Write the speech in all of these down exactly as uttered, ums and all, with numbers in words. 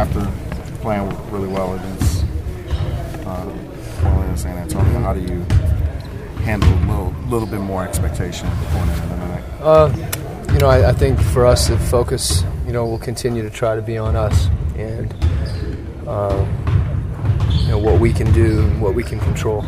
after playing really well against uh, Orlando San Antonio? How do you handle a little, little bit more expectation going into the night? Uh, you know, I, I think for us, the focus, you know, will continue to try to be on us and, um, you know, what we can do and what we can control.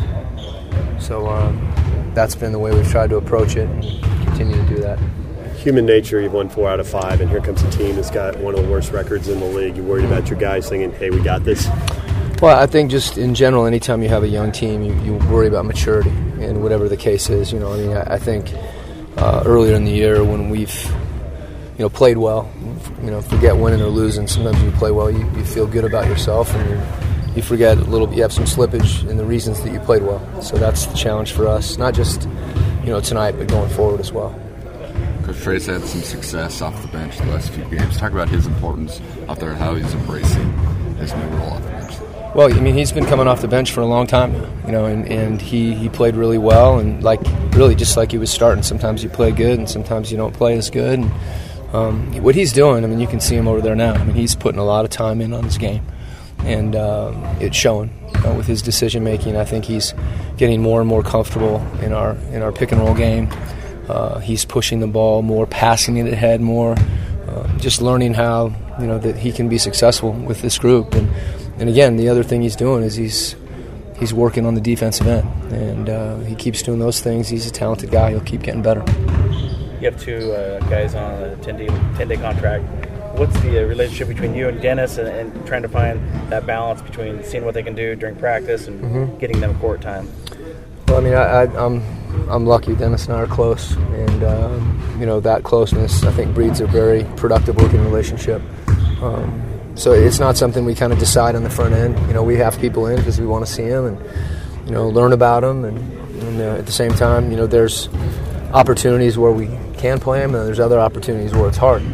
So um, that's been the way we've tried to approach it and continue to do that. Human nature, you've won four out of five, and here comes a team that's got one of the worst records in the league. You worried about your guys thinking, hey, we got this? Well, I think just in general, anytime you have a young team, you, you worry about maturity and whatever the case is. You know, I mean, I, I think uh, earlier in the year when we've, you know, played well, you know, forget winning or losing. Sometimes you play well, you, you feel good about yourself, and you, you forget a little bit. You have some slippage in the reasons that you played well. So that's the challenge for us, not just, you know, tonight, but going forward as well. Coach Trey's had some success off the bench the last few games. Talk about his importance out there and how he's embracing his new role off the bench. Well, I mean, he's been coming off the bench for a long time now, you know, and, and he, he played really well, and like really just like he was starting. Sometimes you play good, and sometimes you don't play as good. And um, what he's doing, I mean, you can see him over there now. I mean, he's putting a lot of time in on his game, and um, it's showing you know, with his decision making. I think he's getting more and more comfortable in our in our pick and roll game. Uh, he's pushing the ball more, passing it ahead more, uh, just learning how you know that he can be successful with this group. And and again, the other thing he's doing is he's he's working on the defensive end, and uh, he keeps doing those things. He's a talented guy. He'll keep getting better. You have two uh, guys on a ten-day contract. What's the uh, relationship between you and Dennis, and, and trying to find that balance between seeing what they can do during practice and mm-hmm. getting them court time? Well, I mean, I, I, I'm I'm lucky. Dennis and I are close, and um, you know that closeness I think breeds a very productive working relationship. Um, so it's not something we kind of decide on the front end. You know, we have people in because we want to see them and you know learn about them, and, and uh, at the same time, you know, there's opportunities where we can play them, and there's other opportunities where it's hard.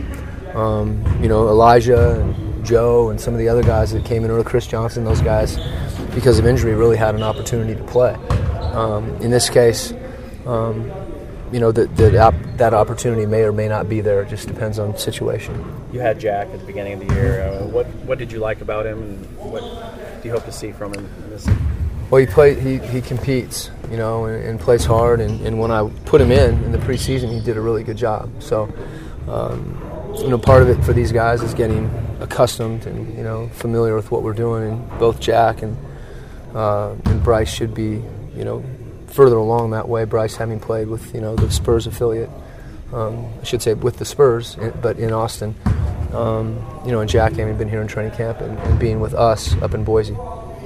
Um, you know, Elijah and Joe and some of the other guys that came in early, Chris Johnson, those guys, because of injury, really had an opportunity to play. Um, in this case, um, you know, that that, that opportunity may or may not be there. It just depends on the situation. You had Jack at the beginning of the year. Uh, what what did you like about him, and what do you hope to see from him in this? Well, he play, he, he competes, you know, and, and plays hard. And, and when I put him in in the preseason, he did a really good job. So, um, you know, part of it for these guys is getting accustomed and, you know, familiar with what we're doing. And both Jack and uh, and Bryce should be, you know, further along that way. Bryce having played with, you know, the Spurs affiliate, um, I should say with the Spurs, but in Austin. Um, you know, and Jack having been here in training camp and, and being with us up in Boise.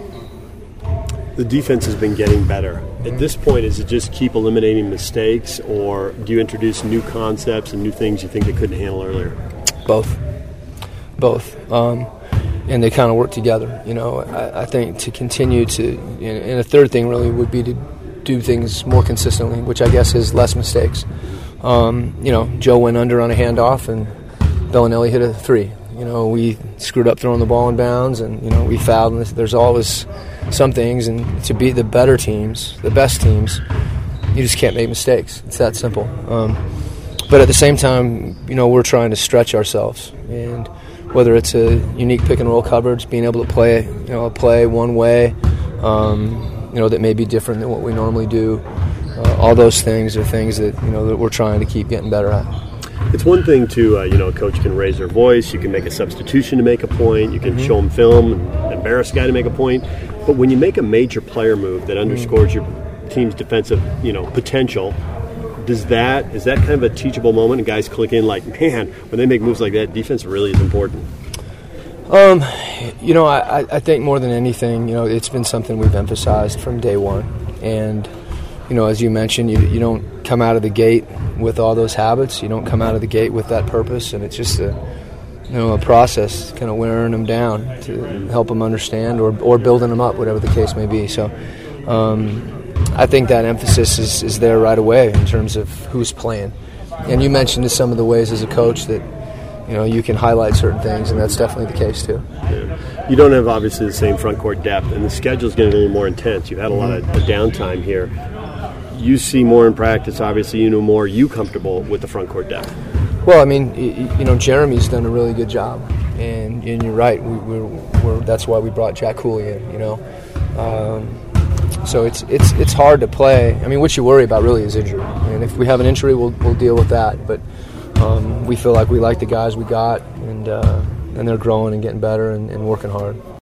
The defense has been getting better. At this point, is it just keep eliminating mistakes, or do you introduce new concepts and new things you think they couldn't handle earlier? Both. Both. Um, and they kind of work together. You know, I, I think to continue to, and a third thing really would be to do things more consistently, which I guess is less mistakes. Um, you know, Joe went under on a handoff, and Bellinelli hit a three. You know, we screwed up throwing the ball in bounds, and, you know, we fouled. And there's always some things, and to be the better teams, the best teams, you just can't make mistakes. It's that simple. Um, but at the same time, you know, we're trying to stretch ourselves, and whether it's a unique pick and roll coverage, being able to play, you know, play one way, um, you know, that may be different than what we normally do. Uh, all those things are things that, you know, that we're trying to keep getting better at. It's one thing to, uh, you know, a coach can raise their voice, you can make a substitution to make a point, you can mm-hmm. show them film and embarrass a guy to make a point, but when you make a major player move that underscores mm-hmm. your team's defensive, you know, potential, does that, is that kind of a teachable moment and guys click in like, man, when they make moves like that, defense really is important? Um, you know, I, I think more than anything, you know, it's been something we've emphasized from day one, and you know, as you mentioned, you, you don't come out of the gate with all those habits. You don't come out of the gate with that purpose, and it's just a, you know, a process, kind of wearing them down to help them understand, or or building them up, whatever the case may be. So, um, I think that emphasis is, is there right away in terms of who's playing. And you mentioned some of the ways as a coach that, you know, you can highlight certain things, and that's definitely the case too. Yeah. You don't have obviously the same front court depth, and the schedule's getting a little more intense. You've had a lot of downtime here. You see more in practice, obviously you know more. Are you comfortable with the front court depth? Well, I mean, you know, Jeremy's done a really good job, and, and you're right. We, we're, we're that's why we brought Jack Cooley in. You know, um, so it's it's it's hard to play. I mean, what you worry about really is injury, and if we have an injury, we'll we'll deal with that. But um, we feel like we like the guys we got, and uh, and they're growing and getting better and, and working hard.